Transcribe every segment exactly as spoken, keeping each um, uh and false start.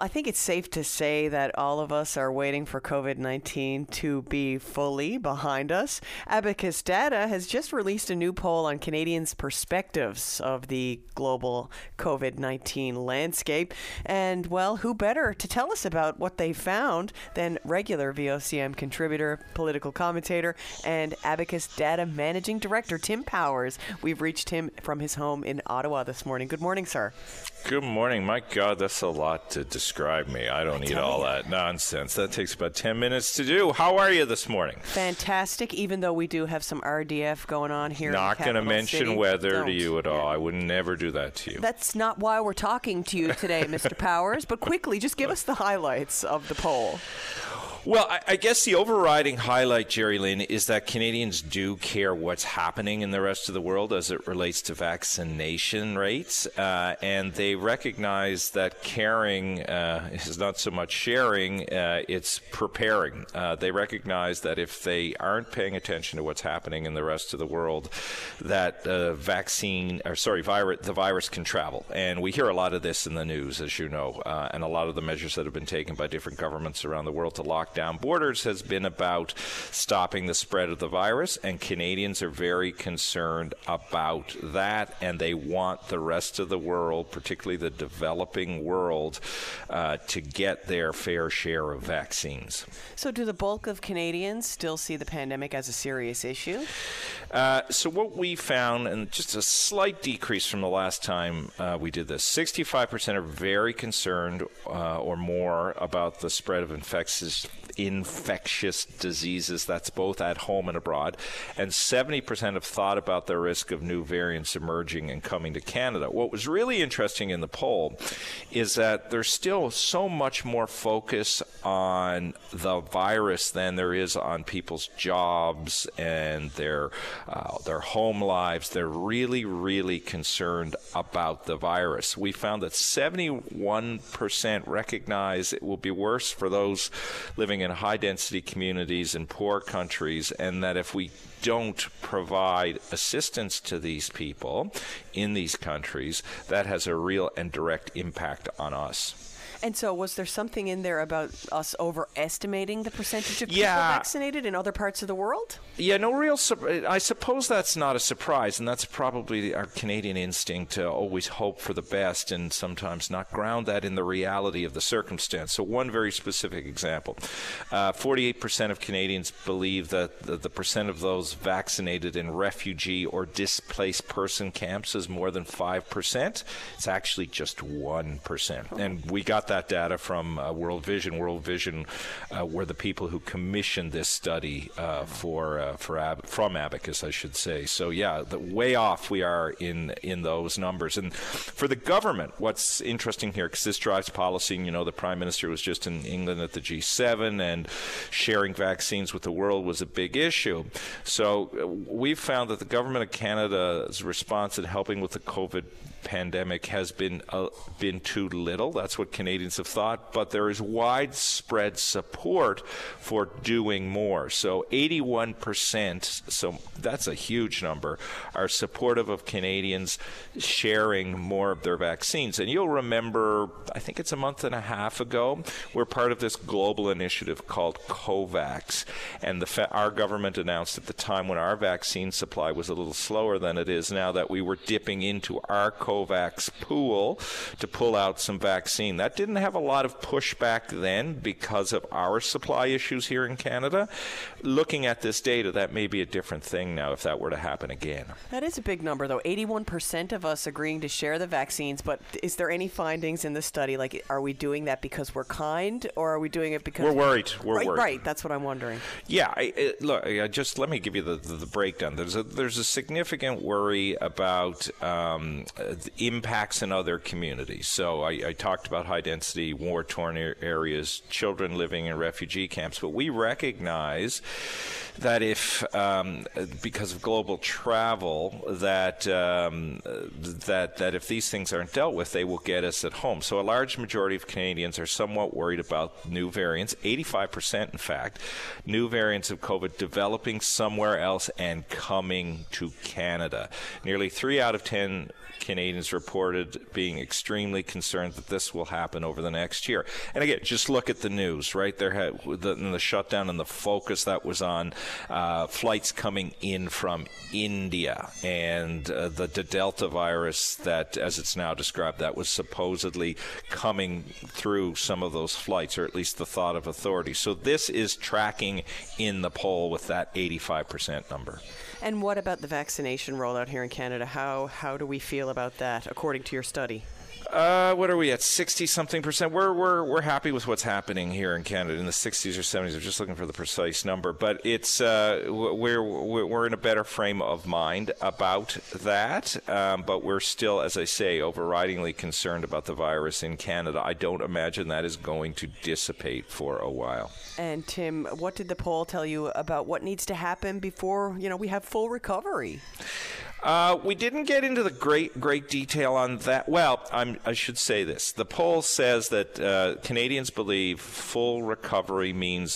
I think it's safe to say that all of us are waiting for COVID nineteen to be fully behind us. Abacus Data has just released a new poll on Canadians' perspectives of the global COVID nineteen landscape. And, well, who better to tell us about what they found than regular V O C M contributor, political commentator, and Abacus Data Managing Director Tim Powers. We've reached him from his home in Ottawa this morning. Good morning, sir. Good morning. My God, that's a lot to describe me. I don't need all that nonsense. That takes about ten minutes to do. How are you this morning? Fantastic, even though we do have some R D F going on here. Not going to mention city. weather Don't. to you at all. I would never do that to you. That's not why we're talking to you today, Mister Powers. But quickly, just give us the highlights of the poll. Well, I, I guess the overriding highlight, Jerry Lynn, is that Canadians do care what's happening in the rest of the world as it relates to vaccination rates. Uh, and they recognize that caring uh, is not so much sharing, uh, it's preparing. Uh, they recognize that if they aren't paying attention to what's happening in the rest of the world, that uh, vaccine, or sorry, virus, the virus can travel. And we hear a lot of this in the news, as you know, uh, and a lot of the measures that have been taken by different governments around the world to lock down borders has been about stopping the spread of the virus, and Canadians are very concerned about that, and they want the rest of the world, particularly the developing world, uh, to get their fair share of vaccines. So do the bulk of Canadians still see the pandemic as a serious issue? Uh, so what we found, and just a slight decrease from the last time uh, we did this, sixty-five percent are very concerned uh, or more about the spread of infectious infectious diseases. That's both at home and abroad. And seventy percent have thought about the risk of new variants emerging and coming to Canada. What was really interesting in the poll is that there's still so much more focus on the virus than there is on people's jobs and their uh, their home lives. They're really, really concerned about the virus. We found that seventy-one percent recognize it will be worse for those living in high-density communities in poor countries, and that if we don't provide assistance to these people in these countries, that has a real and direct impact on us. And so was there something in there about us overestimating the percentage of people yeah. vaccinated in other parts of the world? Yeah, no real – I suppose that's not a surprise, and that's probably our Canadian instinct to always hope for the best and sometimes not ground that in the reality of the circumstance. So one very specific example, uh, forty-eight percent of Canadians believe that the, the percent of those vaccinated in refugee or displaced person camps is more than five percent. It's actually just one percent. And we got that data from uh, World Vision. World Vision uh, were the people who commissioned this study uh, for uh, for Ab- from Abacus, I should say. So yeah, the, way off we are in in those numbers. And for the government, what's interesting here, because this drives policy, and you know, the Prime Minister was just in England at the G seven, and sharing vaccines with the world was a big issue. So uh, we've found that the government of Canada's response in helping with the COVID pandemic has been uh, been too little. That's what Canadians have thought, but there is widespread support for doing more. So eighty-one percent, so that's a huge number, are supportive of Canadians sharing more of their vaccines. And you'll remember, I think it's a month and a half ago, we're part of this global initiative called COVAX, and the fa- our government announced at the time when our vaccine supply was a little slower than it is now that we were dipping into our COVAX pool to pull out some vaccine. That didn't have a lot of pushback then because of our supply issues here in Canada. Looking at this data, that may be a different thing now if that were to happen again. That is a big number, though. eighty-one percent of us agreeing to share the vaccines, but is there any findings in the study? Like, are we doing that because we're kind, or are we doing it because... We're worried. We're right, worried. Right, that's what I'm wondering. Yeah, I, I, look, I just let me give you the, the, the breakdown. There's a, there's a significant worry about um, the impacts in other communities. So I, I talked about high-density, war-torn areas, children living in refugee camps, but we recognize that if, um, because of global travel, that um, that that if these things aren't dealt with, they will get us at home. So a large majority of Canadians are somewhat worried about new variants, eighty-five percent in fact, new variants of COVID developing somewhere else and coming to Canada. Nearly three out of ten Canadians Canadians reported being extremely concerned that this will happen over the next year. And again, just look at the news, right? There had the, the shutdown and the focus that was on uh, flights coming in from India and uh, the, the Delta virus that, as it's now described, that was supposedly coming through some of those flights, or at least the thought of authorities. So this is tracking in the poll with that eighty-five percent number. And what about the vaccination rollout here in Canada? How how do we feel about that, according to your study? Uh, what are we at? sixty something percent. We're we're we're happy with what's happening here in Canada in the sixties or seventies. I'm just looking for the precise number, but it's uh, we're we're in a better frame of mind about that. Um, but we're still, as I say, overridingly concerned about the virus in Canada. I don't imagine that is going to dissipate for a while. And Tim, what did the poll tell you about what needs to happen before, you know, we have full recovery? Uh, we didn't get into the great, great detail on that. Well, I'm, I should say this. The poll says that uh, Canadians believe full recovery means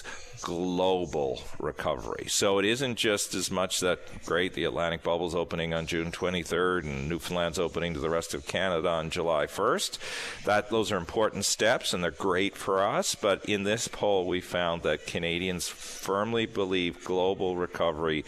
global recovery. So it isn't just as much that, great, the Atlantic bubble's opening on June twenty-third and Newfoundland's opening to the rest of Canada on July first. That, those are important steps, and they're great for us. But in this poll, we found that Canadians firmly believe global recovery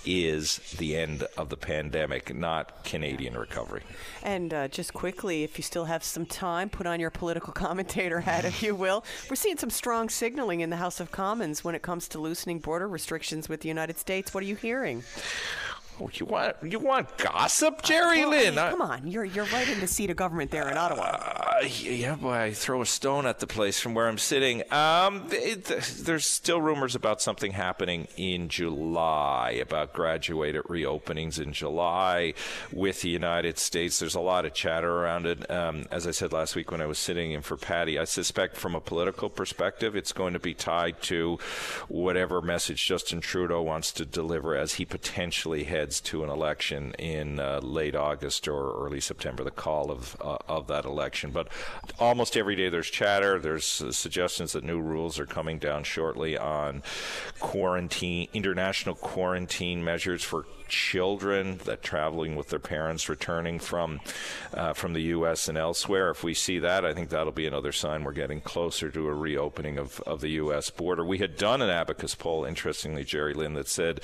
is the end of the pandemic, not Canadian recovery. And uh, just quickly, if you still have some time, put on your political commentator hat, if you will. We're seeing some strong signaling in the House of Commons when it comes to loosening border restrictions with the United States. What are you hearing? Oh, you want you want gossip, Jerry uh, well, Lynn? I mean, come on, you're you're right in the seat of government there in Ottawa. Uh, yeah, boy, I throw a stone at the place from where I'm sitting. Um, it, there's still rumors about something happening in July, about graduated reopenings in July with the United States. There's a lot of chatter around it. Um, as I said last week when I was sitting in for Patty, I suspect from a political perspective, it's going to be tied to whatever message Justin Trudeau wants to deliver as he potentially heads to an election in uh, late August or early September, the call of uh, of that election. But almost every day there's chatter. There's uh, suggestions that new rules are coming down shortly on quarantine, international quarantine measures for children that traveling with their parents returning from uh, from the U S and elsewhere. If we see that, I think that'll be another sign we're getting closer to a reopening of, of the U S border. We had done an Abacus poll, interestingly, Jerry Lynn, that said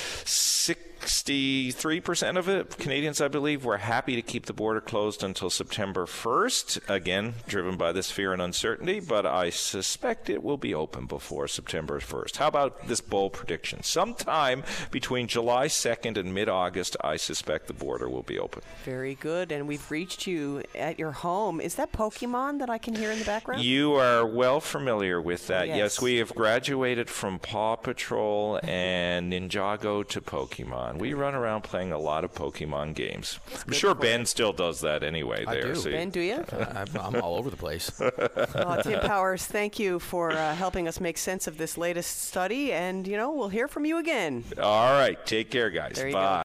sixty-three percent of it, Canadians, I believe, were happy to keep the border closed until September first, again, driven by this fear and uncertainty, but I suspect it will be open before September first. How about this bold prediction? Sometime between July second and mid-August, I suspect the border will be open. Very good, and we've reached you at your home. Is that Pokemon that I can hear in the background? You are well familiar with that. Yes, yes we have graduated from Paw Patrol and Ninjago to Pokemon. We run around playing a lot of Pokemon games. I'm sure Ben you. still does that anyway. I there. do. So Ben, do you? Uh, I'm all over the place. Oh, Tim Powers, thank you for uh, helping us make sense of this latest study, and, you know, we'll hear from you again. All right. Take care, guys. There you Bye. go.